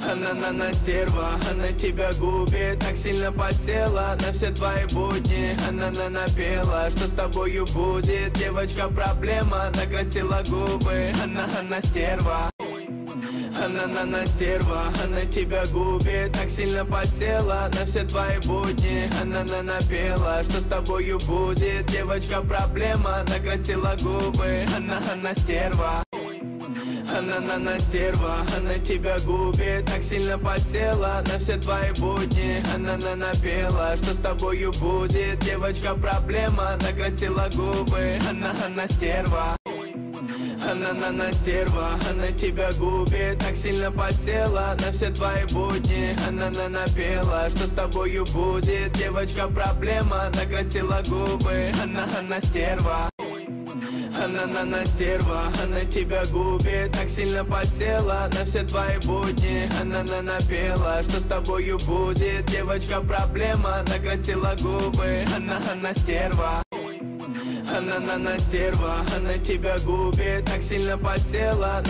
Она стерва, она тебя губит, так сильно подсела на все твои будни. Она напела, что с тобою будет. Девочка проблема, накрасила губы. Она стерва. Она стерва, она тебя губит, так сильно подсела на все твои будни. Она напела, что с тобою будет. Девочка проблема, накрасила губы. Она стерва. Она стерва, она тебя губит, так сильно подсела на все твои будни. Она напела, что с тобою будет. Девочка проблема, накрасила губы. Она стерва. Она стерва, она тебя губит, так сильно подсела на все твои будни. Она напела, что с тобою будет. Девочка проблема, накрасила губы. Она стерва. Она стерва, она тебя губит, так сильно подсела на все твои будни. Она напела, что с тобою будет. Девочка проблема, накрасила губы. Она стерва. Она стерва, она тебя губит, так сильно подсела